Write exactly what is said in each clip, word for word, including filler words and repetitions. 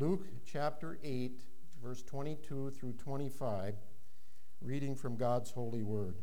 Luke chapter eight, verse twenty-two through twenty-five, reading from God's holy word.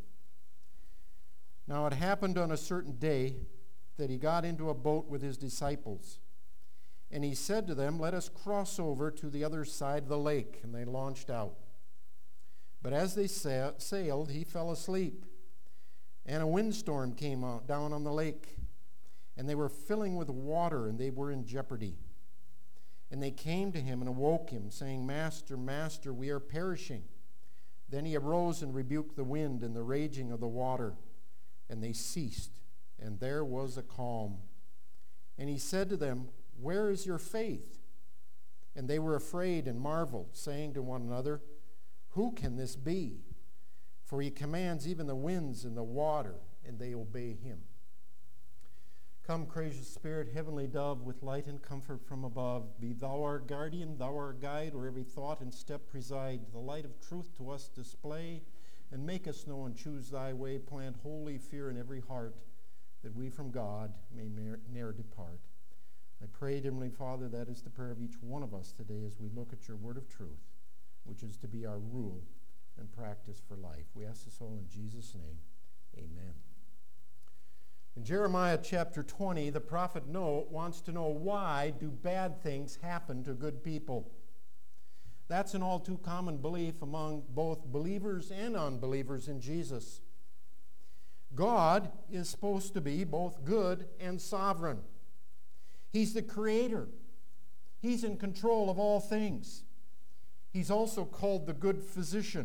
Now it happened on a certain day that he got into a boat with his disciples. And he said to them, "Let us cross over to the other side of the lake." And they launched out. But as they sa- sailed, he fell asleep. And a windstorm came out down on the lake. And they were filling with water, and they were in jeopardy. And they came to him and awoke him, saying, "Master, Master, we are perishing." Then he arose and rebuked the wind and the raging of the water. And they ceased, and there was a calm. And he said to them, "Where is your faith?" And they were afraid and marveled, saying to one another, "Who can this be? For he commands even the winds and the water, and they obey him." Come, gracious Spirit, heavenly dove, with light and comfort from above. Be thou our guardian, thou our guide, where every thought and step preside. The light of truth to us display, and make us know and choose thy way. Plant holy fear in every heart, that we from God may ne'er depart. I pray, Heavenly Father, that is the prayer of each one of us today as we look at your word of truth, which is to be our rule and practice for life. We ask this all in Jesus' name. Amen. In Jeremiah chapter twenty, the prophet Noah wants to know, why do bad things happen to good people? That's an all too common belief among both believers and unbelievers in Jesus. God is supposed to be both good and sovereign. He's the creator. He's in control of all things. He's also called the good physician.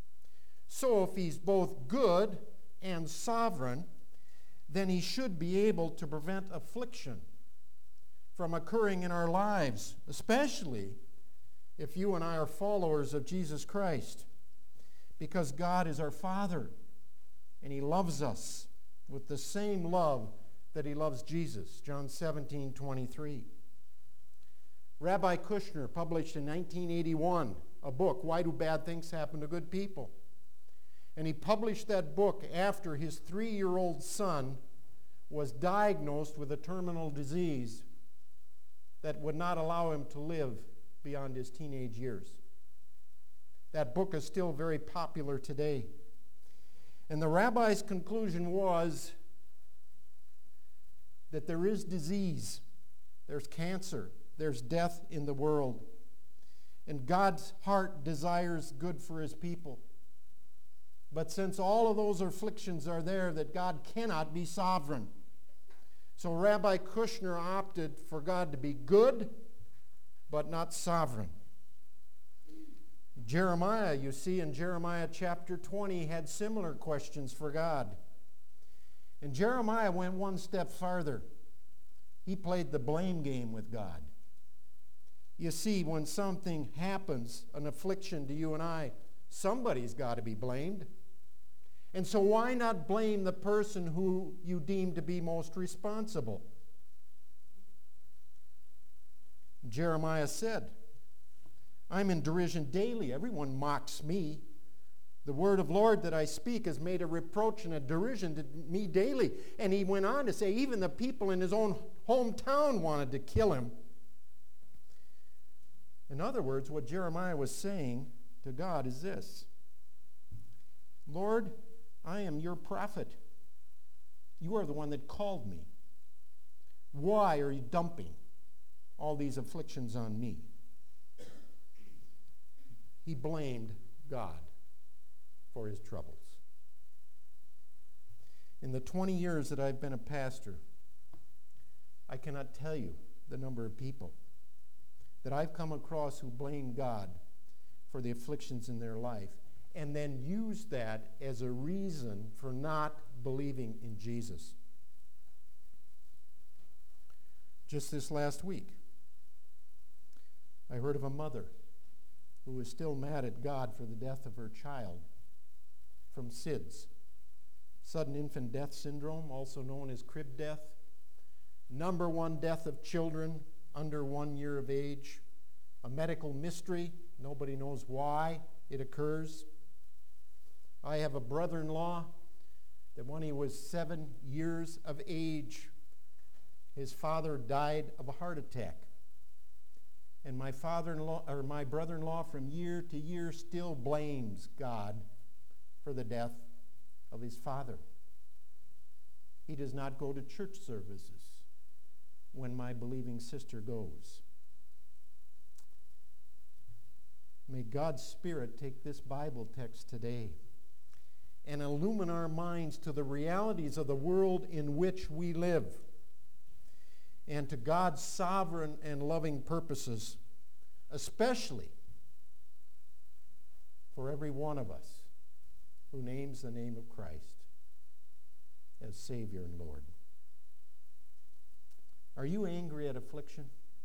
So if he's both good and sovereign, then he should be able to prevent affliction from occurring in our lives, especially if you and I are followers of Jesus Christ, because God is our Father, and he loves us with the same love that he loves Jesus. John seventeen twenty-three. Rabbi Kushner published in nineteen eighty-one a book, "Why Do Bad Things Happen to Good People?" And he published that book after his three-year-old son was diagnosed with a terminal disease that would not allow him to live beyond his teenage years. That book is still very popular today. And the rabbi's conclusion was that there is disease, there's cancer, there's death in the world. And God's heart desires good for his people. But since all of those afflictions are there, that God cannot be sovereign. So Rabbi Kushner opted for God to be good, but not sovereign. Jeremiah, you see in Jeremiah chapter twenty, had similar questions for God. And Jeremiah went one step farther. He played the blame game with God. You see, when something happens, an affliction to you and I, somebody's got to be blamed. And so why not blame the person who you deem to be most responsible? Jeremiah said, "I'm in derision daily. Everyone mocks me. The word of Lord that I speak has made a reproach and a derision to me daily." And he went on to say, even the people in his own hometown wanted to kill him. In other words, what Jeremiah was saying to God is this: "Lord, I am your prophet. You are the one that called me. Why are you dumping all these afflictions on me?" He blamed God for his troubles. In the twenty years that I've been a pastor, I cannot tell you the number of people that I've come across who blame God for the afflictions in their life, and then use that as a reason for not believing in Jesus. Just this last week, I heard of a mother who was still mad at God for the death of her child from S I D S, sudden infant death syndrome, also known as crib death. Number one death of children under one year of age. A medical mystery. Nobody knows why it occurs. I have a brother-in-law that when he was seven years of age, his father died of a heart attack. And my father-in-law or my brother-in-law from year to year still blames God for the death of his father. He does not go to church services when my believing sister goes. May God's Spirit take this Bible text today and illumine our minds to the realities of the world in which we live and to God's sovereign and loving purposes, especially for every one of us who names the name of Christ as Savior and Lord. Are you angry at affliction?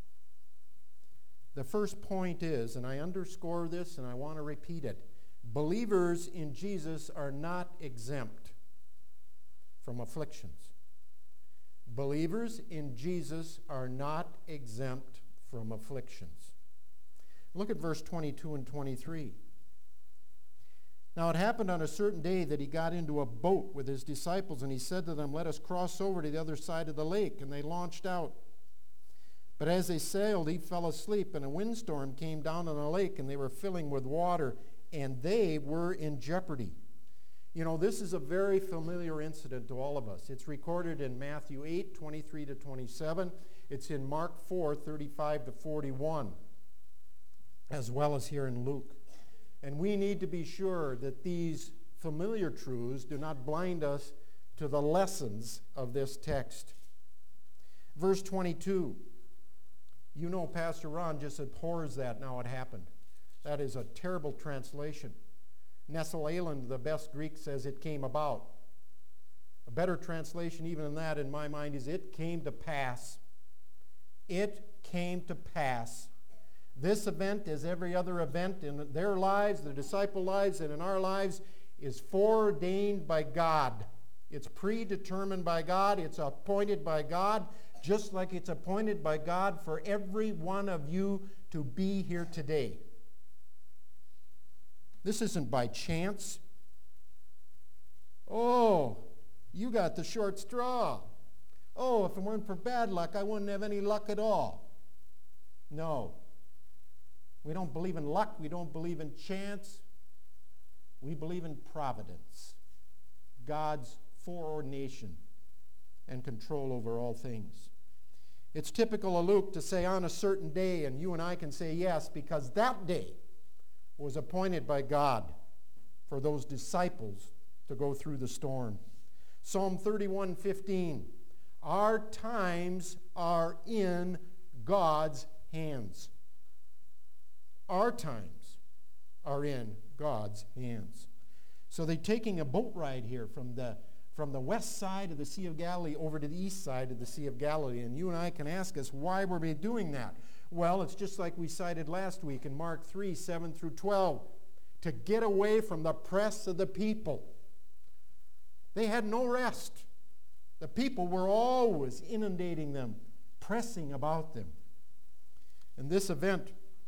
The first point is, and I underscore this and I want to repeat it, believers in Jesus are not exempt from afflictions. Believers in Jesus are not exempt from afflictions. Look at verse twenty-two and twenty-three. Now it happened on a certain day that he got into a boat with his disciples, and he said to them, "Let us cross over to the other side of the lake." And they launched out. But as they sailed, he fell asleep, and a windstorm came down on the lake, and they were filling with water, and they were in jeopardy. You know, this is a very familiar incident to all of us. It's recorded in Matthew eight, twenty-three to twenty-seven. It's in Mark four, thirty-five to forty-one, as well as here in Luke. And we need to be sure that these familiar truths do not blind us to the lessons of this text. Verse twenty-two. You know, Pastor Ron just abhors that now it happened. That is a terrible translation. Nestle Aland, the best Greek, says it came about. A better translation even than that in my mind is it came to pass. It came to pass. This event, as every other event in their lives, the disciple lives, and in our lives, is foreordained by God. It's predetermined by God. It's appointed by God, just like it's appointed by God for every one of you to be here today. This isn't by chance. Oh, you got the short straw. Oh, if it weren't for bad luck, I wouldn't have any luck at all. No. We don't believe in luck. We don't believe in chance. We believe in providence, God's foreordination and control over all things. It's typical of Luke to say on a certain day, and you and I can say yes, because that day was appointed by God for those disciples to go through the storm. Psalm thirty-one fifteen, our times are in God's hands. Our times are in God's hands. So they're taking a boat ride here from the from the west side of the Sea of Galilee over to the east side of the Sea of Galilee. And you and I can ask us, why were we doing that? Well, it's just like we cited last week in Mark three, seven through twelve. To get away from the press of the people. They had no rest. The people were always inundating them, pressing about them. And this event,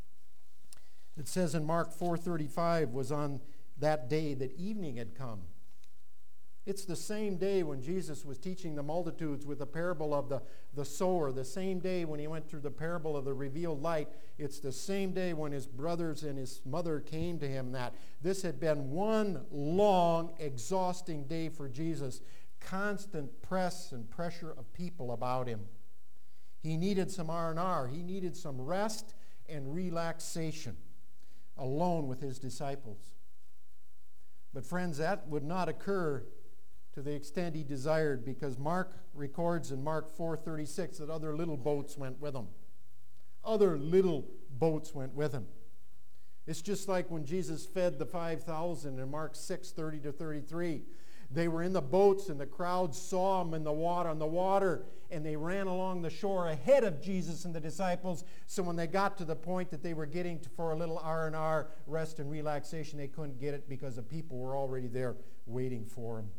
it says in Mark four thirty-five, was on that day that evening had come. It's the same day when Jesus was teaching the multitudes with the parable of the, the sower, the same day when he went through the parable of the revealed light. It's the same day when his brothers and his mother came to him. That this had been one long, exhausting day for Jesus. Constant press and pressure of people about him. He needed some R and R. He needed some rest and relaxation alone with his disciples. But friends, that would not occur to the extent he desired, because Mark records in Mark four thirty-six that other little boats went with him. Other little boats went with him. It's just like when Jesus fed the five thousand in Mark six thirty to thirty-three. They were in the boats and the crowd saw them in the water, on the water, and they ran along the shore ahead of Jesus and the disciples. So when they got to the point that they were getting to, for a little R and R, rest and relaxation, they couldn't get it because the people were already there waiting for them.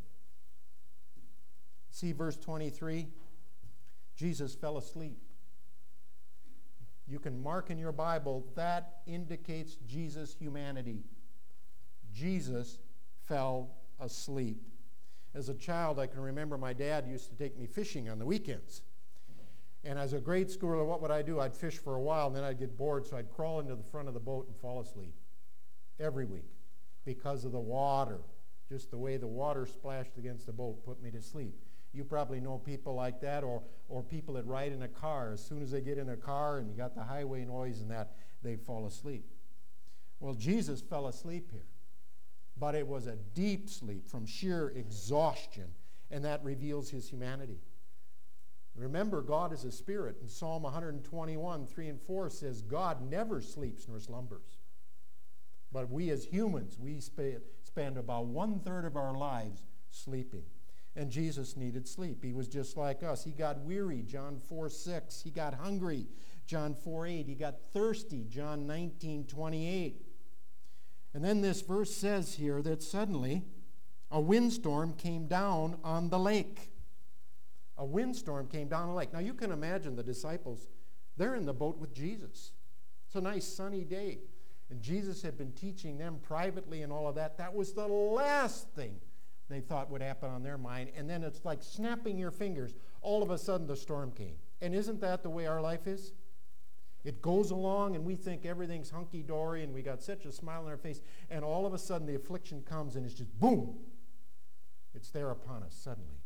See verse twenty-three? Jesus fell asleep. You can mark in your Bible, that indicates Jesus' humanity. Jesus fell asleep. As a child, I can remember my dad used to take me fishing on the weekends. And as a grade schooler, what would I do? I'd fish for a while, and then I'd get bored, so I'd crawl into the front of the boat and fall asleep every week because of the water. Just the way the water splashed against the boat put me to sleep. You probably know people like that, or, or people that ride in a car. As soon as they get in a car and you got the highway noise and that, they fall asleep. Well, Jesus fell asleep here. But it was a deep sleep from sheer exhaustion, and that reveals his humanity. Remember, God is a spirit, and Psalm one twenty-one, three and four says, God never sleeps nor slumbers. But we as humans, we sp- spend about one-third of our lives sleeping. And Jesus needed sleep. He was just like us. He got weary, John four six. He got hungry, John four eight. He got thirsty, John nineteen twenty-eight. And then this verse says here that suddenly a windstorm came down on the lake. A windstorm came down the lake. Now you can imagine the disciples, they're in the boat with Jesus. It's a nice sunny day. And Jesus had been teaching them privately and all of that. That was the last thing they thought would happen on their mind. And then it's like snapping your fingers. All of a sudden the storm came. And isn't that the way our life is? It goes along and we think everything's hunky-dory and we got such a smile on our face. And all of a sudden the affliction comes and it's just boom. It's there upon us suddenly.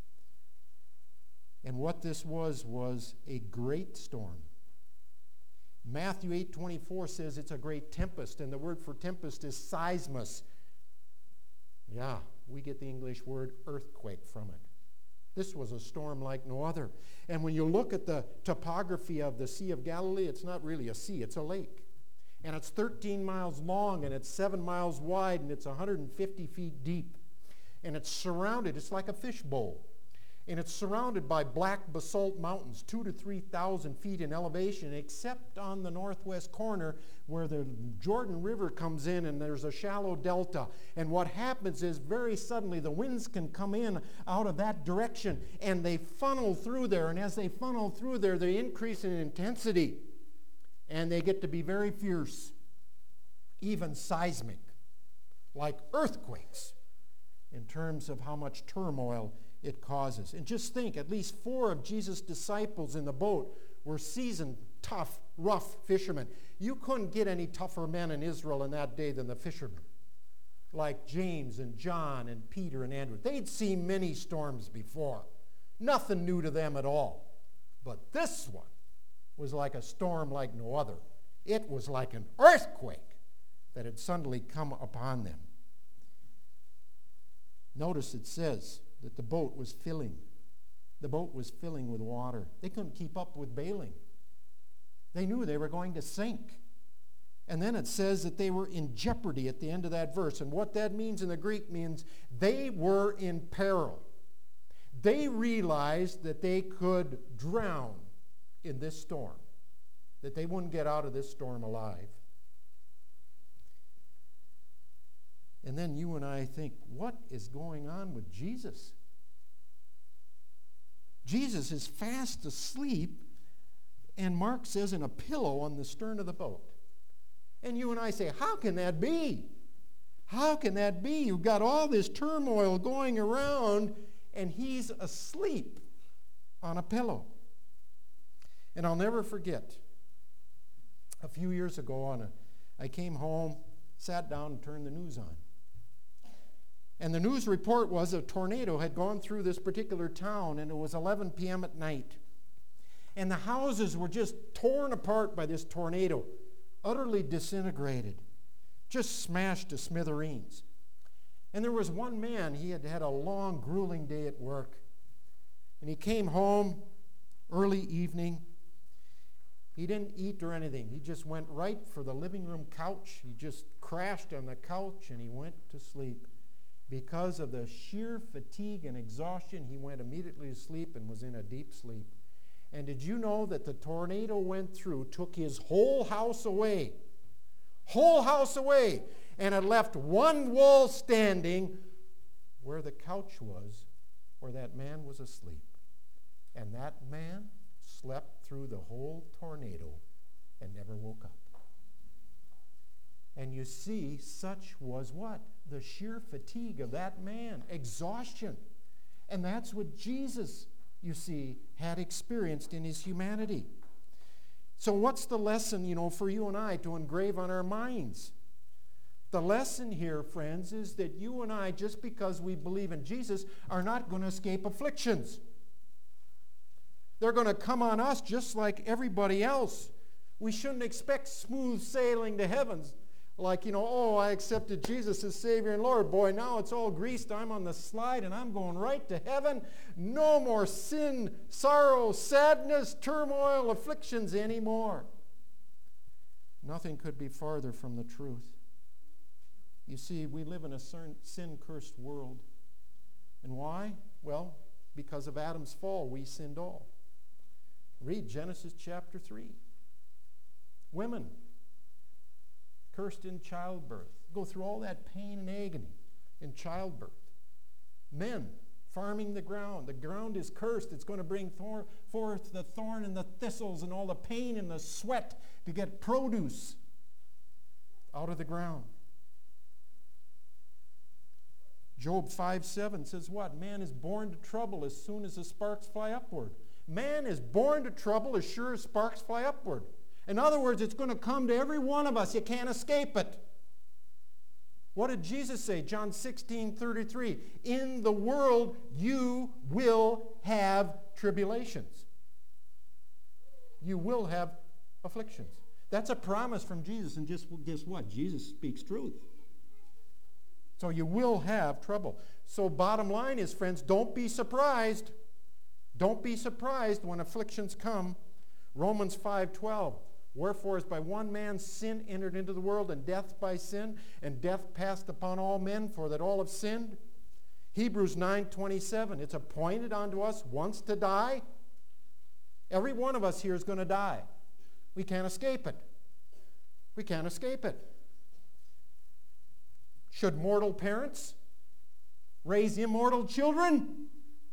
And what this was was a great storm. Matthew eight twenty-four says it's a great tempest, and the word for tempest is seismos. Yeah, we get the English word earthquake from it. This was a storm like no other. And when you look at the topography of the Sea of Galilee, it's not really a sea, it's a lake. And it's thirteen miles long, and it's seven miles wide, and it's one hundred fifty feet deep. And it's surrounded, it's like a fishbowl. And it's surrounded by black basalt mountains, two to three thousand feet in elevation, except on the northwest corner where the Jordan River comes in and there's a shallow delta. And what happens is very suddenly the winds can come in out of that direction and they funnel through there. And as they funnel through there, they increase in intensity and they get to be very fierce, even seismic, like earthquakes in terms of how much turmoil it causes. And just think, at least four of Jesus' disciples in the boat were seasoned, tough, rough fishermen. You couldn't get any tougher men in Israel in that day than the fishermen, like James and John and Peter and Andrew. They'd seen many storms before. Nothing new to them at all. But this one was like a storm like no other. It was like an earthquake that had suddenly come upon them. Notice it says that the boat was filling. The boat was filling with water. They couldn't keep up with bailing. They knew they were going to sink. And then it says that they were in jeopardy at the end of that verse. And what that means in the Greek means they were in peril. They realized that they could drown in this storm, that they wouldn't get out of this storm alive. And then you and I think, what is going on with Jesus? Jesus is fast asleep, and Mark says in a pillow on the stern of the boat. And you and I say, how can that be? How can that be? You've got all this turmoil going around, and he's asleep on a pillow. And I'll never forget, a few years ago, on a, I came home, sat down, and turned the news on. And the news report was a tornado had gone through this particular town, and it was eleven p.m. at night. And the houses were just torn apart by this tornado, utterly disintegrated, just smashed to smithereens. And there was one man, he had had a long, grueling day at work. And he came home early evening. He didn't eat or anything. He just went right for the living room couch. He just crashed on the couch, and he went to sleep. Because of the sheer fatigue and exhaustion, he went immediately to sleep and was in a deep sleep. And did you know that the tornado went through, took his whole house away, whole house away, and it left one wall standing where the couch was, where that man was asleep. And that man slept through the whole tornado and never woke up. And you see, such was what? The sheer fatigue of that man, exhaustion. And that's what Jesus, you see, had experienced in his humanity. So what's the lesson, you know, for you and I to engrave on our minds? The lesson here, friends, is that you and I, just because we believe in Jesus, are not going to escape afflictions. They're going to come on us just like everybody else. We shouldn't expect smooth sailing to heavens. Like, you know, oh, I accepted Jesus as Savior and Lord. Boy, now it's all greased. I'm on the slide and I'm going right to heaven. No more sin, sorrow, sadness, turmoil, afflictions anymore. Nothing could be farther from the truth. You see, we live in a sin-cursed world. And why? Well, because of Adam's fall, we sinned all. Read Genesis chapter three. Women, cursed in childbirth. Go through all that pain and agony in childbirth. Men, farming the ground. The ground is cursed. It's going to bring thor- forth the thorn and the thistles and all the pain and the sweat to get produce out of the ground. Job five seven says what? Man is born to trouble as soon as the sparks fly upward. Man is born to trouble as sure as sparks fly upward. In other words, it's going to come to every one of us. You can't escape it. What did Jesus say? John sixteen thirty-three. In the world you will have tribulations. You will have afflictions. That's a promise from Jesus. And just guess what? Jesus speaks truth. So you will have trouble. So bottom line is, friends, don't be surprised. Don't be surprised when afflictions come. Romans five twelve. Wherefore, as by one man sin entered into the world, and death by sin, and death passed upon all men, for that all have sinned. Hebrews nine twenty-seven. It's appointed unto us once to die. Every one of us here is going to die. We can't escape it. We can't escape it. Should mortal parents raise immortal children?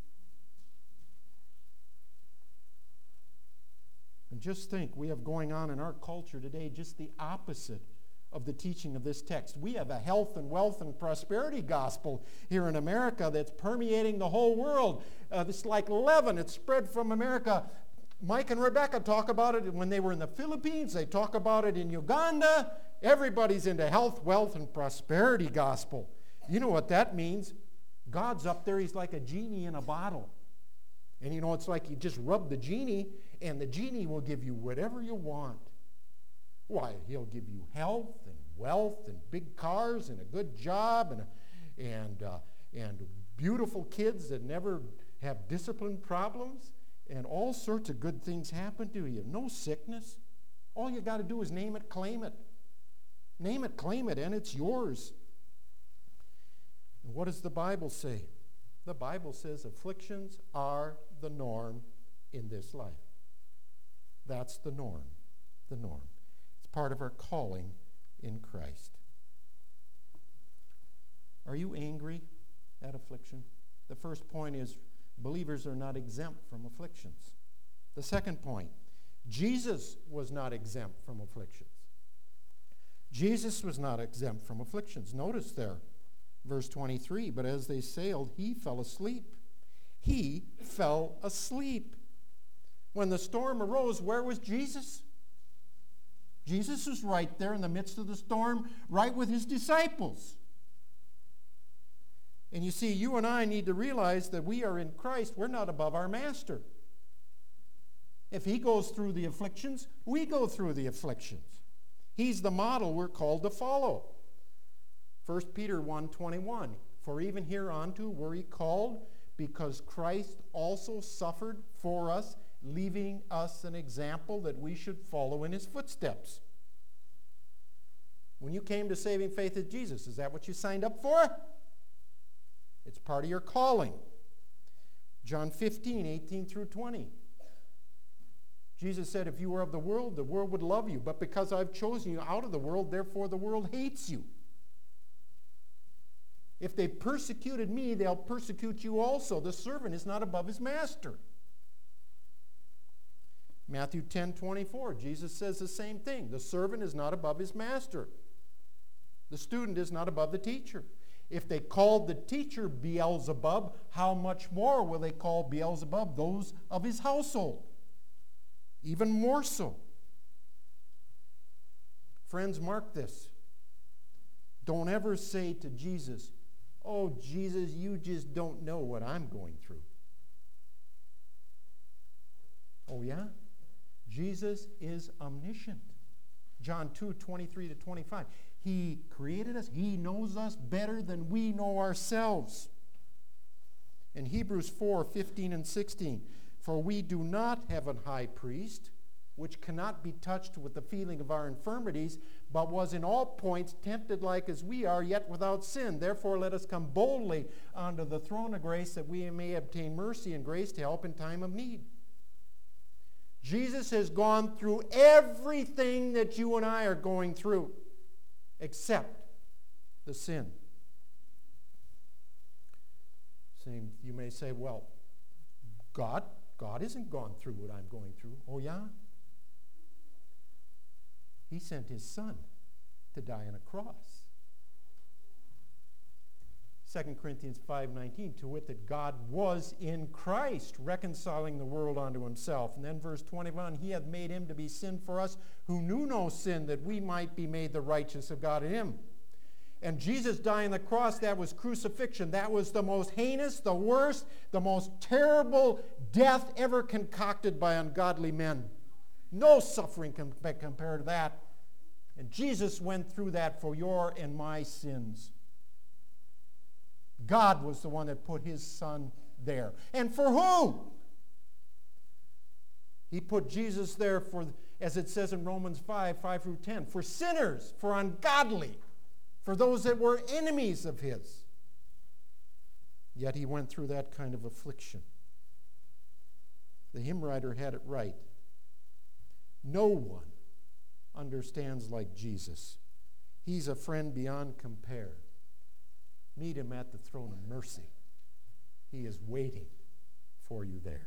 And just think, we have going on in our culture today just the opposite of the teaching of this text. We have a health and wealth and prosperity gospel here in America that's permeating the whole world. Uh, it's like leaven. It's spread from America. Mike and Rebecca talk about it when they were in the Philippines. They talk about it in Uganda. Everybody's into health, wealth, and prosperity gospel. You know what that means? God's up there. He's like a genie in a bottle. And you know, it's like you just rub the genie, and the genie will give you whatever you want. Why? He'll give you health and wealth and big cars and a good job and and uh, and beautiful kids that never have discipline problems, and all sorts of good things happen to you. No sickness. All you got to do is name it, claim it. Name it, claim it, and it's yours. And what does the Bible say? The Bible says afflictions are the norm in this life. That's the norm, the norm. It's part of our calling in Christ. Are you angry at affliction? The first point is believers are not exempt from afflictions. The second point, Jesus was not exempt from afflictions. Jesus was not exempt from afflictions. Notice there, verse twenty-three, but as they sailed, he fell asleep. He fell asleep. When the storm arose, where was Jesus? Jesus was right there in the midst of the storm, right with his disciples. And you see, you and I need to realize that we are in Christ. We're not above our master. If he goes through the afflictions, we go through the afflictions. He's the model we're called to follow. First Peter one twenty-one, for even hereunto were ye called, because Christ also suffered for us, leaving us an example that we should follow in his footsteps. When you came to saving faith in Jesus, is that what you signed up for? It's part of your calling. John fifteen, eighteen through twenty. Jesus said, if you were of the world, the world would love you. But because I've chosen you out of the world, therefore the world hates you. If they persecuted me, they'll persecute you also. The servant is not above his master. Matthew ten twenty-four, Jesus says the same thing. The servant is not above his master. The student is not above the teacher. If they called the teacher Beelzebub, how much more will they call Beelzebub those of his household? Even more so. Friends, mark this. Don't ever say to Jesus, "Oh, Jesus, you just don't know what I'm going through." Oh, yeah? Jesus is omniscient. John two, twenty-three to twenty-five. He created us. He knows us better than we know ourselves. In Hebrews four, fifteen and sixteen, for we do not have a high priest, which cannot be touched with the feeling of our infirmities, but was in all points tempted like as we are, yet without sin. Therefore let us come boldly unto the throne of grace, that we may obtain mercy and grace to help in time of need. Jesus has gone through everything that you and I are going through, except the sin. Same, you may say, well, God, God hasn't gone through what I'm going through. Oh, yeah? He sent his Son to die on a cross. Second Corinthians five nineteen, to wit that God was in Christ, reconciling the world unto himself. And then verse twenty-one, he hath made him to be sin for us who knew no sin, that we might be made the righteousness of God in him. And Jesus dying on the cross, that was crucifixion. That was the most heinous, the worst, the most terrible death ever concocted by ungodly men. No suffering can be compared to that. And Jesus went through that for your and my sins. God was the one that put his Son there. And for who? He put Jesus there for, as it says in Romans five, five through ten, for sinners, for ungodly, for those that were enemies of his. Yet he went through that kind of affliction. The hymn writer had it right. No one understands like Jesus. He's a friend beyond compare. Meet him at the throne of mercy. He is waiting for you there.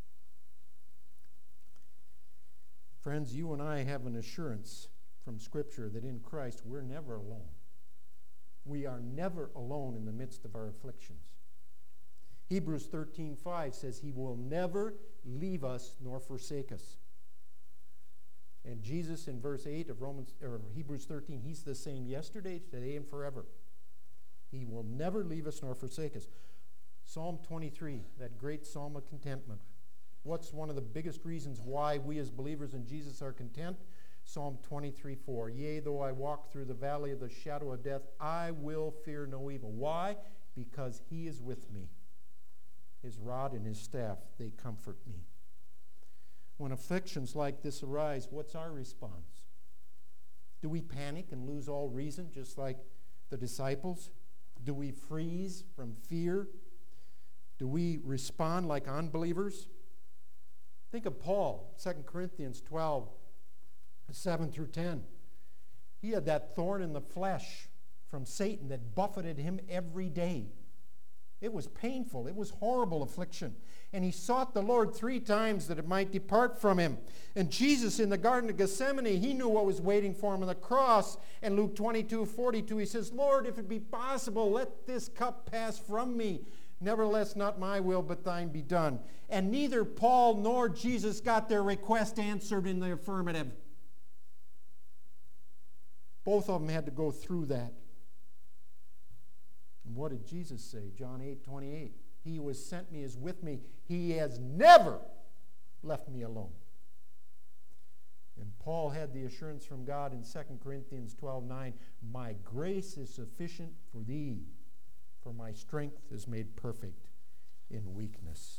Friends, you and I have an assurance from Scripture that in Christ we're never alone. We are never alone in the midst of our afflictions. Hebrews thirteen five says he will never leave us nor forsake us. And Jesus in verse eight of Romans or Hebrews thirteen, he's the same yesterday, today, and forever. He will never leave us nor forsake us. Psalm twenty-three, that great psalm of contentment. What's one of the biggest reasons why we as believers in Jesus are content? Psalm twenty-three four. Yea, though I walk through the valley of the shadow of death, I will fear no evil. Why? Because he is with me. His rod and his staff, they comfort me. When afflictions like this arise, what's our response? Do we panic and lose all reason, just like the disciples? Do we freeze from fear? Do we respond like unbelievers? Think of Paul, Second Corinthians twelve, seven through ten. He had that thorn in the flesh from Satan that buffeted him every day. It was painful. It was horrible affliction. And he sought the Lord three times that it might depart from him. And Jesus in the Garden of Gethsemane, he knew what was waiting for him on the cross. And Luke twenty-two forty-two, he says, Lord, if it be possible, let this cup pass from me. Nevertheless, not my will, but thine be done. And neither Paul nor Jesus got their request answered in the affirmative. Both of them had to go through that. And what did Jesus say? John eight twenty-eight. He who has sent me is with me. He has never left me alone. And Paul had the assurance from God in Second Corinthians twelve nine. My grace is sufficient for thee, for my strength is made perfect in weakness.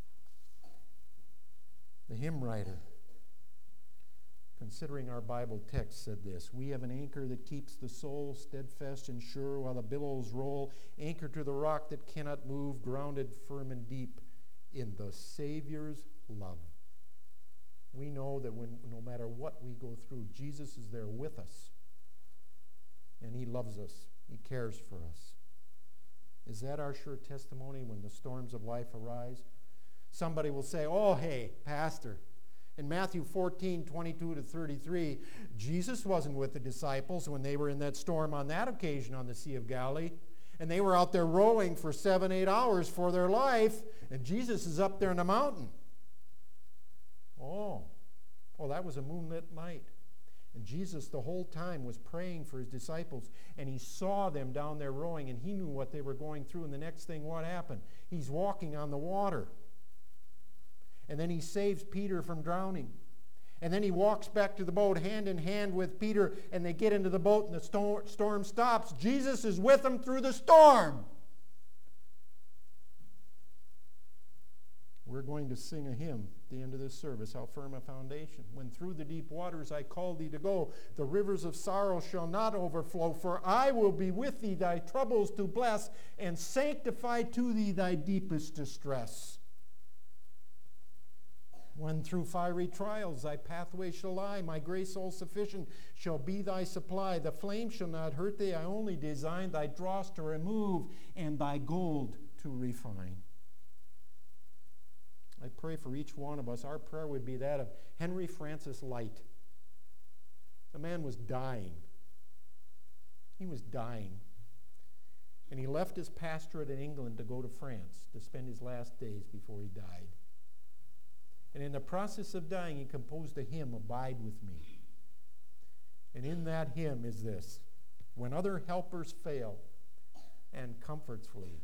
The hymn writer, considering our Bible text, said this: we have an anchor that keeps the soul steadfast and sure while the billows roll, anchored to the rock that cannot move, grounded firm and deep in the Savior's love. We know that when, no matter what we go through, Jesus is there with us. And he loves us. He cares for us. Is that our sure testimony when the storms of life arise? Somebody will say, oh, hey, Pastor, in Matthew fourteen, twenty-two to thirty-three, Jesus wasn't with the disciples when they were in that storm on that occasion on the Sea of Galilee. And they were out there rowing for seven, eight hours for their life, and Jesus is up there in the mountain. Oh, oh, that was a moonlit night. And Jesus the whole time was praying for his disciples, and he saw them down there rowing, and he knew what they were going through. And the next thing, what happened? He's walking on the water. And then he saves Peter from drowning. And then he walks back to the boat hand in hand with Peter, and they get into the boat, and the storm, storm stops. Jesus is with them through the storm. We're going to sing a hymn at the end of this service, How Firm a Foundation. When through the deep waters I call thee to go, the rivers of sorrow shall not overflow, for I will be with thee, thy troubles to bless, and sanctify to thee thy deepest distress. When through fiery trials thy pathway shall lie, my grace all sufficient shall be thy supply. The flame shall not hurt thee, I only design thy dross to remove, and thy gold to refine. I pray for each one of us. Our prayer would be that of Henry Francis Lyte. The man was dying. He was dying. And he left his pastorate in England to go to France to spend his last days before he died. And in the process of dying, he composed a hymn, Abide With Me. And in that hymn is this: when other helpers fail and comforts flee,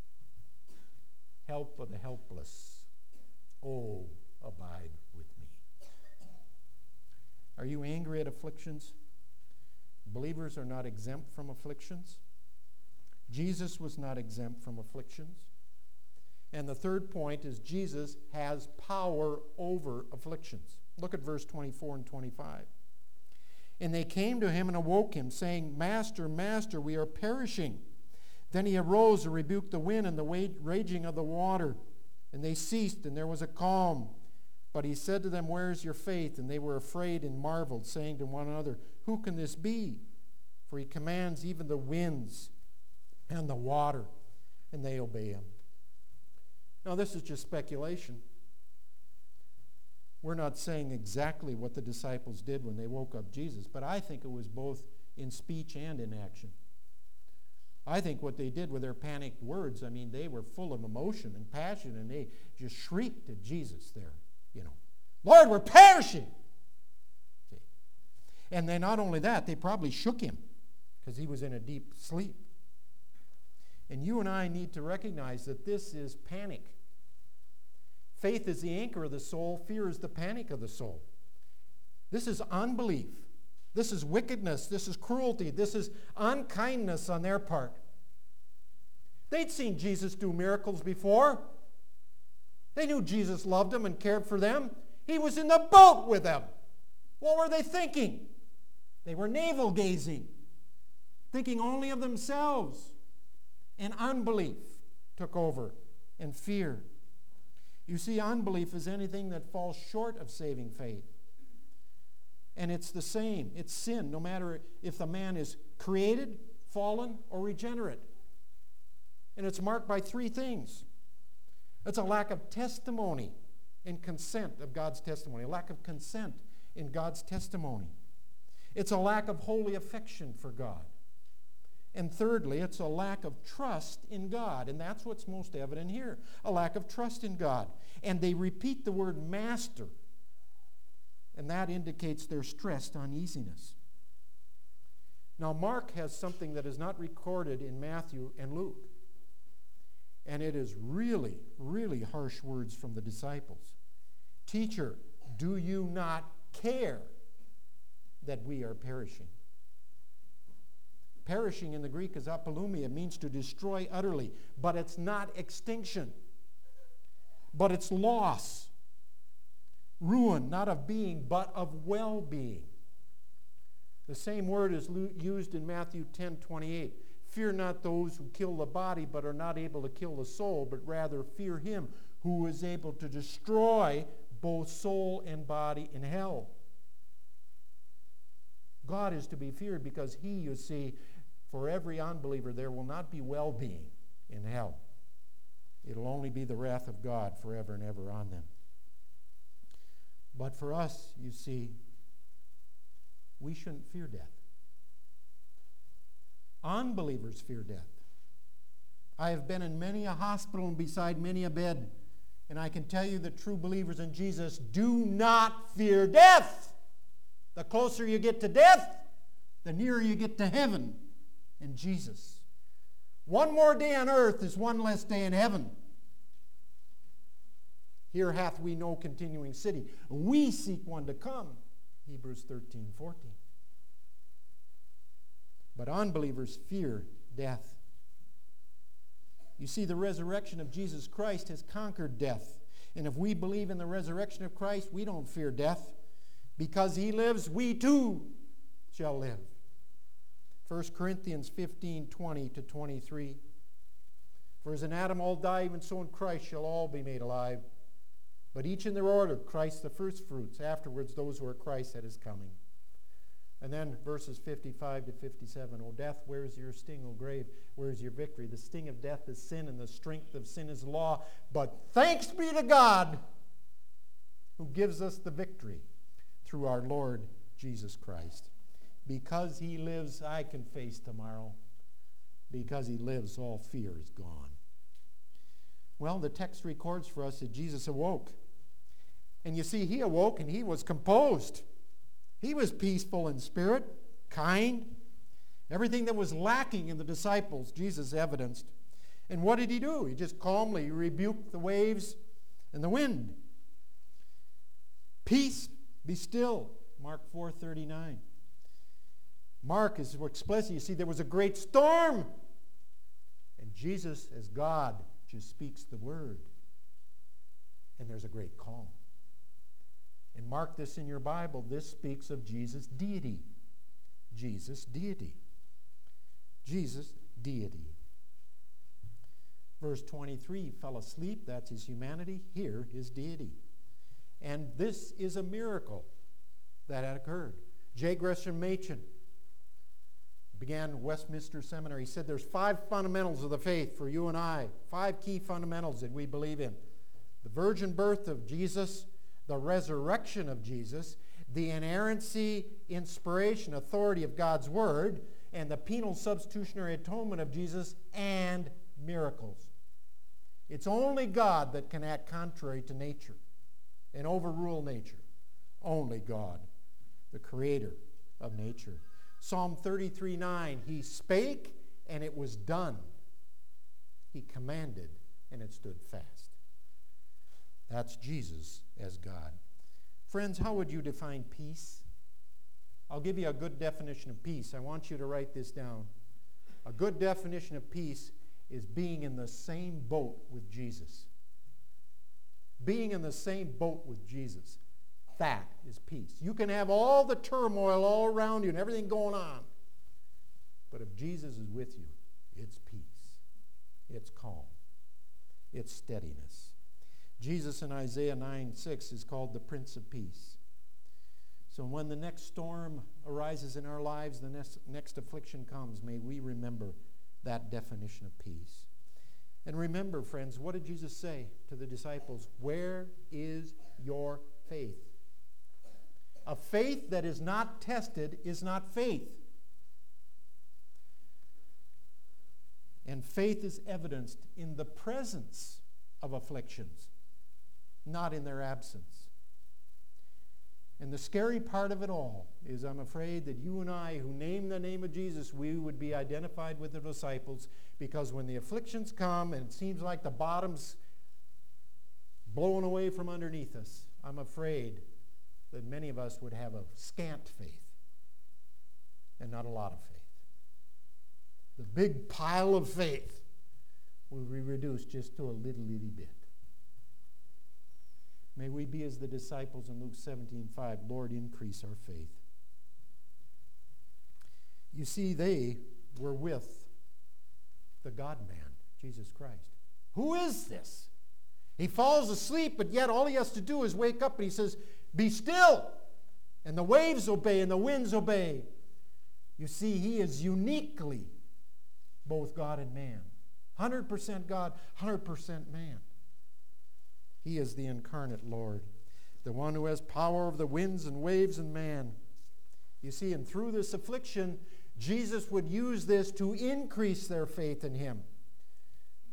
help of the helpless, oh, abide with me. Are you angry at afflictions? Believers are not exempt from afflictions. Jesus was not exempt from afflictions. And the third point is Jesus has power over afflictions. Look at verse twenty-four and twenty-five. And they came to him and awoke him, saying, Master, Master, we are perishing. Then he arose and rebuked the wind and the raging of the water. And they ceased, and there was a calm. But he said to them, Where is your faith? And they were afraid and marveled, saying to one another, Who can this be? For he commands even the winds and the water, and they obey him. Now, this is just speculation. We're not saying exactly what the disciples did when they woke up Jesus, but I think it was both in speech and in action. I think what they did with their panicked words, I mean, they were full of emotion and passion, and they just shrieked at Jesus there, you know. Lord, we're perishing! See? And then not only that, they probably shook him because he was in a deep sleep. And you and I need to recognize that this is panic. Faith is the anchor of the soul. Fear is the panic of the soul. This is unbelief. This is wickedness. This is cruelty. This is unkindness on their part. They'd seen Jesus do miracles before. They knew Jesus loved them and cared for them. He was in the boat with them. What were they thinking? They were navel-gazing, thinking only of themselves. And unbelief took over, and fear. You see, unbelief is anything that falls short of saving faith. And it's the same. It's sin, no matter if the man is created, fallen, or regenerate. And it's marked by three things. It's a lack of testimony and consent of God's testimony, a lack of consent in God's testimony. It's a lack of holy affection for God. And thirdly, it's a lack of trust in God. And that's what's most evident here, a lack of trust in God. And they repeat the word master. And that indicates their stressed uneasiness. Now, Mark has something that is not recorded in Matthew and Luke. And it is really, really harsh words from the disciples. Teacher, do you not care that we are perishing? Perishing in the Greek is apolumia. It means to destroy utterly. But it's not extinction. But it's loss. Ruin, not of being, but of well-being. The same word is used in Matthew ten twenty-eight. Fear not those who kill the body, but are not able to kill the soul, but rather fear him who is able to destroy both soul and body in hell. God is to be feared because he, you see, for every unbeliever, there will not be well-being in hell. It'll only be the wrath of God forever and ever on them. But for us, you see, we shouldn't fear death. Unbelievers fear death. I have been in many a hospital and beside many a bed, and I can tell you that true believers in Jesus do not fear death. The closer you get to death, the nearer you get to heaven in Jesus. One more day on earth is one less day in heaven. Here hath we no continuing city. We seek one to come. Hebrews thirteen fourteen. But unbelievers fear death. You see, the resurrection of Jesus Christ has conquered death. And if we believe in the resurrection of Christ, we don't fear death. Because he lives, we too shall live. First Corinthians fifteen twenty to twenty-three. For as in Adam all die, even so in Christ shall all be made alive. But each in their order, Christ the firstfruits, afterwards those who are Christ at his coming. And then verses fifty-five to fifty-seven. O death, where is your sting? O grave, where is your victory? The sting of death is sin, and the strength of sin is law. But thanks be to God who gives us the victory through our Lord Jesus Christ. Because he lives, I can face tomorrow. Because he lives, all fear is gone. Well, the text records for us that Jesus awoke. And you see, he awoke and he was composed. He was peaceful in spirit, kind. Everything that was lacking in the disciples, Jesus evidenced. And what did he do? He just calmly rebuked the waves and the wind. Peace, be still. Mark four thirty-nine. Mark is explicit. You see, there was a great storm. And Jesus, as God, just speaks the word. And there's a great calm. And mark this in your Bible. This speaks of Jesus' deity. Jesus' deity. Jesus' deity. Verse twenty-three, he fell asleep. That's his humanity. Here, his deity. And this is a miracle that had occurred. J. Gresham Machen began Westminster Seminary. He said there's five fundamentals of the faith for you and I. Five key fundamentals that we believe in. The virgin birth of Jesus, the resurrection of Jesus, the inerrancy, inspiration, authority of God's Word, and the penal substitutionary atonement of Jesus, and miracles. It's only God that can act contrary to nature and overrule nature. Only God, the creator of nature. Psalm thirty-three nine, he spake and it was done. He commanded and it stood fast. That's Jesus as God. Friends, how would you define peace? I'll give you a good definition of peace. I want you to write this down. A good definition of peace is being in the same boat with Jesus. Being in the same boat with Jesus. That is peace. You can have all the turmoil all around you and everything going on. But if Jesus is with you, it's peace. It's calm. It's steadiness. Jesus in Isaiah nine six is called the Prince of Peace. So when the next storm arises in our lives, the next, next affliction comes, may we remember that definition of peace. And remember, friends, what did Jesus say to the disciples? Where is your faith? A faith that is not tested is not faith. And faith is evidenced in the presence of afflictions, not in their absence. And the scary part of it all is I'm afraid that you and I, who name the name of Jesus, we would be identified with the disciples, because when the afflictions come and it seems like the bottom's blowing away from underneath us, I'm afraid that many of us would have a scant faith and not a lot of faith. The big pile of faith will be reduced just to a little, little bit. May we be as the disciples in Luke seventeen five, Lord, increase our faith. You see, they were with the God-man, Jesus Christ. Who is this? He falls asleep, but yet all he has to do is wake up and he says, be still. And the waves obey and the winds obey. You see, he is uniquely both God and man. one hundred percent God, one hundred percent man. He is the incarnate Lord, the one who has power over the winds and waves and man. You see, and through this affliction, Jesus would use this to increase their faith in him.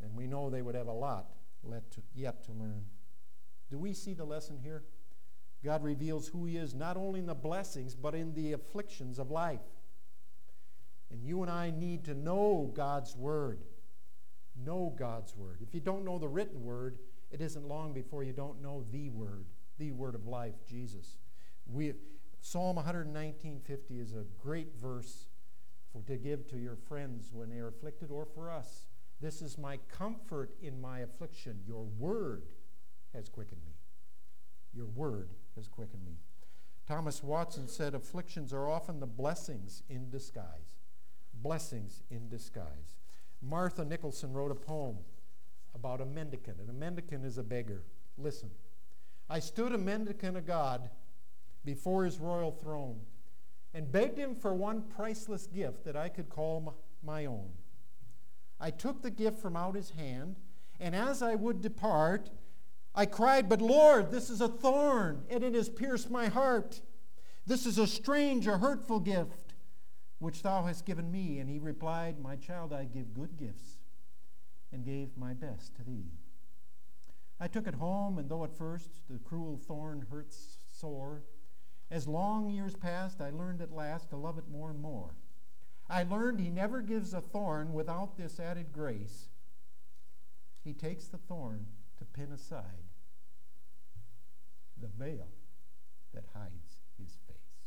And we know they would have a lot yet to learn. Do we see the lesson here? God reveals who He is not only in the blessings, but in the afflictions of life. And you and I need to know God's Word. Know God's Word. If you don't know the written Word, it isn't long before you don't know the Word, the Word of life, Jesus. We, Psalm one nineteen fifty is a great verse for, to give to your friends when they are afflicted, or for us. This is my comfort in my affliction. Your Word has quickened me. Your Word has quickened me. Thomas Watson said, afflictions are often the blessings in disguise. Blessings in disguise. Martha Nicholson wrote a poem about a mendicant, and a mendicant is a beggar. Listen. I stood a mendicant of God before His royal throne and begged Him for one priceless gift that I could call my own. I took the gift from out His hand, and as I would depart, I cried, but Lord, this is a thorn, and it has pierced my heart. This is a strange, a hurtful gift, which Thou hast given me. And He replied, my child, I give good gifts, and gave my best to thee. I took it home, and though at first the cruel thorn hurts sore, as long years passed, I learned at last to love it more and more. I learned He never gives a thorn without this added grace. He takes the thorn to pin aside the veil that hides His face.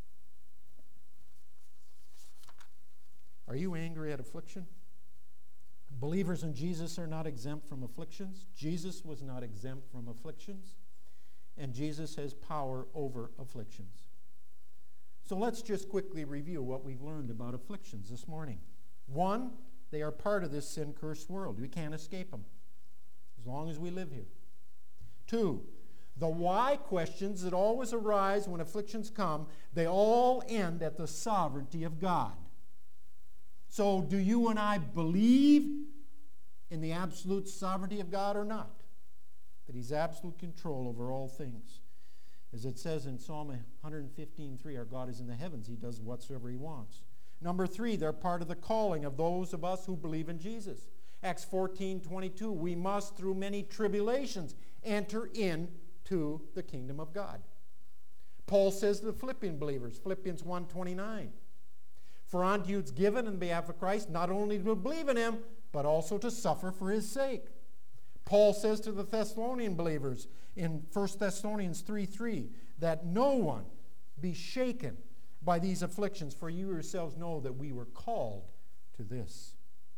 Are you angry at affliction? Believers in Jesus are not exempt from afflictions. Jesus was not exempt from afflictions. And Jesus has power over afflictions. So let's just quickly review what we've learned about afflictions this morning. One, they are part of this sin-cursed world. We can't escape them as long as we live here. Two, the why questions that always arise when afflictions come, they all end at the sovereignty of God. So do you and I believe in the absolute sovereignty of God or not? That He's absolute control over all things. As it says in Psalm one fifteen three, our God is in the heavens. He does whatsoever He wants. Number three, they're part of the calling of those of us who believe in Jesus. Acts fourteen twenty-two, we must through many tribulations enter into the kingdom of God. Paul says to the Philippian believers, Philippians one twenty-nine, for unto you it's given in behalf of Christ not only to believe in Him, but also to suffer for His sake. Paul says to the Thessalonian believers in First Thessalonians three three, that no one be shaken by these afflictions, for you yourselves know that we were called to this.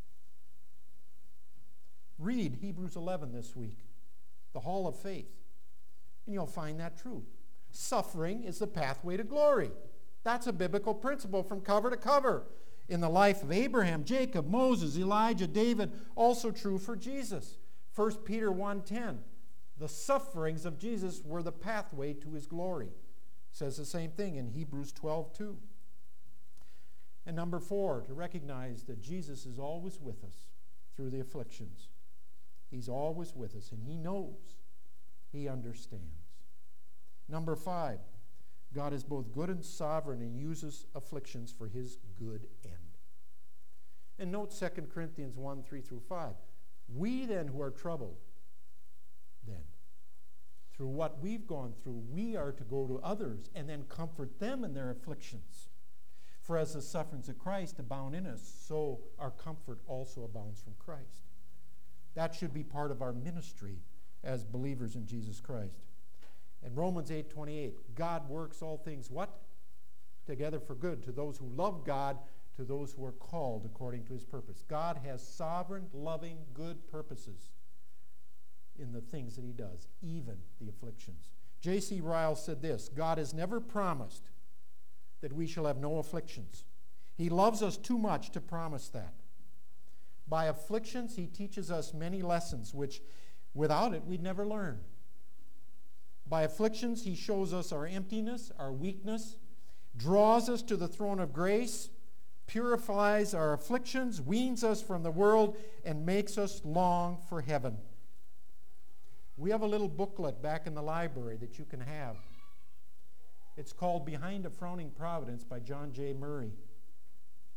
Read Hebrews eleven this week, the Hall of Faith, and you'll find that truth. Suffering is the pathway to glory. That's a biblical principle from cover to cover in the life of Abraham, Jacob, Moses, Elijah, David, also true for Jesus. First Peter one ten, the sufferings of Jesus were the pathway to His glory. Says the same thing in Hebrews twelve two. And number four, to recognize that Jesus is always with us through the afflictions. He's always with us, and He knows. He understands. Number five, God is both good and sovereign and uses afflictions for His good end. And note Second Corinthians one three through five. We then who are troubled, then, through what we've gone through, we are to go to others and then comfort them in their afflictions. For as the sufferings of Christ abound in us, so our comfort also abounds from Christ. That should be part of our ministry as believers in Jesus Christ. And Romans eight twenty-eight, God works all things, what? Together for good, to those who love God, to those who are called according to His purpose. God has sovereign, loving, good purposes in the things that He does, even the afflictions. J C Ryle said this, God has never promised that we shall have no afflictions. He loves us too much to promise that. By afflictions, He teaches us many lessons, which without it, we'd never learn. By afflictions, He shows us our emptiness, our weakness, draws us to the throne of grace, purifies our afflictions, weans us from the world, and makes us long for heaven. We have a little booklet back in the library that you can have. It's called Behind a Frowning Providence by John J. Murray.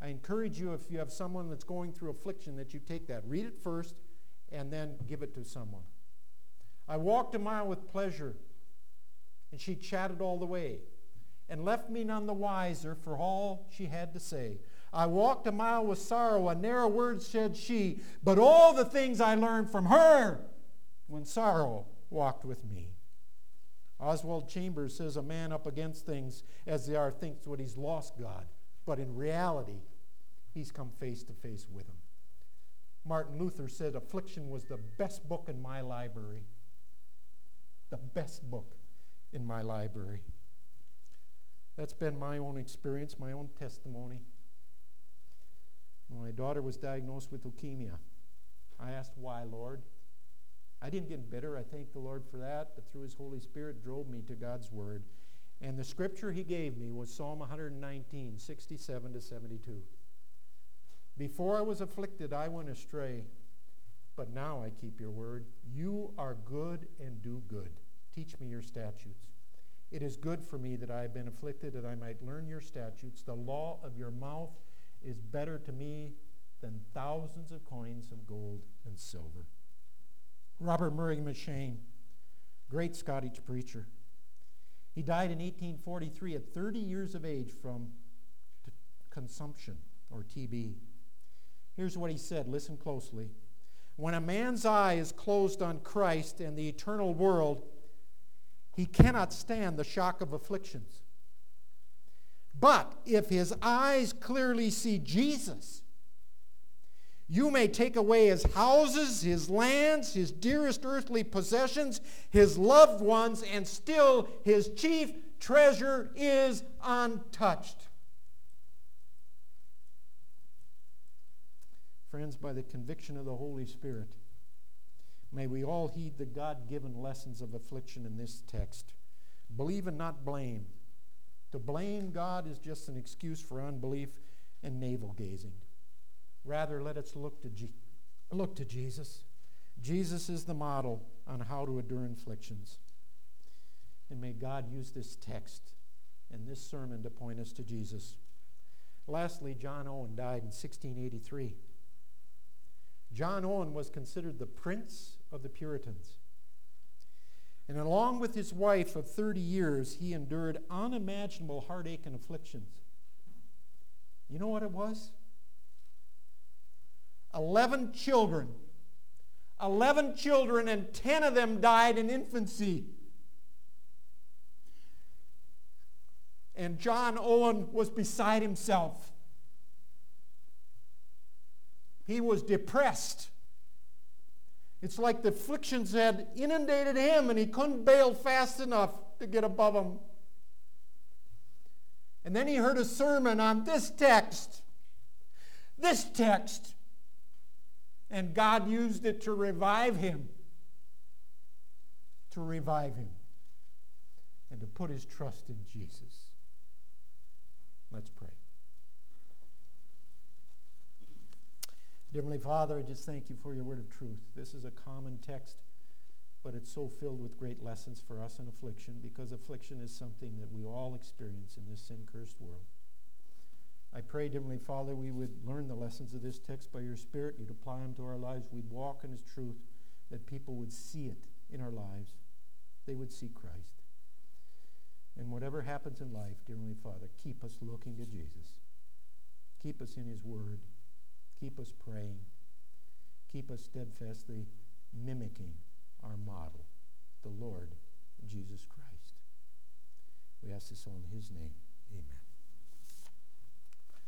I encourage you, if you have someone that's going through affliction, that you take that. Read it first and then give it to someone. I walked a mile with pleasure, and she chatted all the way, and left me none the wiser for all she had to say. I walked a mile with sorrow, a narrow word said she, but all the things I learned from her when sorrow walked with me. Oswald Chambers says a man up against things as they are thinks what he's lost God, but in reality, he's come face to face with him. Martin Luther said affliction was the best book in my library. The best book in my library. That's been my own experience, my own testimony. When my daughter was diagnosed with leukemia, I asked, why, Lord? I didn't get bitter. I thank the Lord for that, but through His Holy Spirit drove me to God's Word. And the scripture He gave me was Psalm one nineteen, sixty-seven to seventy-two. Before I was afflicted, I went astray, but now I keep your word. You are good and do good. Teach me your statutes. It is good for me that I have been afflicted, that I might learn your statutes. The law of your mouth is better to me than thousands of coins of gold and silver. Robert Murray M'Cheyne, great Scottish preacher. He died in eighteen forty-three at thirty years of age from t- consumption or T B. Here's what he said. Listen closely. When a man's eye is closed on Christ and the eternal world, he cannot stand the shock of afflictions. But if his eyes clearly see Jesus, you may take away his houses, his lands, his dearest earthly possessions, his loved ones, and still his chief treasure is untouched. Friends, by the conviction of the Holy Spirit, may we all heed the God-given lessons of affliction in this text. Believe and not blame. To blame God is just an excuse for unbelief and navel-gazing. Rather, let us look to, Je- look to Jesus. Jesus is the model on how to endure afflictions. And may God use this text and this sermon to point us to Jesus. Lastly, John Owen died in sixteen eighty-three. John Owen was considered the prince of the Puritans. And along with his wife of thirty years, he endured unimaginable heartache and afflictions. You know what it was? Eleven children. Eleven children, and ten of them died in infancy. And John Owen was beside himself. He was depressed. It's like the afflictions had inundated him and he couldn't bail fast enough to get above them. And then he heard a sermon on this text. This text. And God used it to revive him. To revive him. And to put his trust in Jesus. Let's pray. Dear Heavenly Father, I just thank you for your word of truth. This is a common text, but it's so filled with great lessons for us in affliction, because affliction is something that we all experience in this sin-cursed world. I pray, dear Heavenly Father, we would learn the lessons of this text by your Spirit. You'd apply them to our lives. We'd walk in his truth, that people would see it in our lives. They would see Christ. And whatever happens in life, dear Heavenly Father, keep us looking to Jesus. Keep us in his word. Keep us praying. Keep us steadfastly mimicking our model, the Lord Jesus Christ. We ask this all in his name. Amen.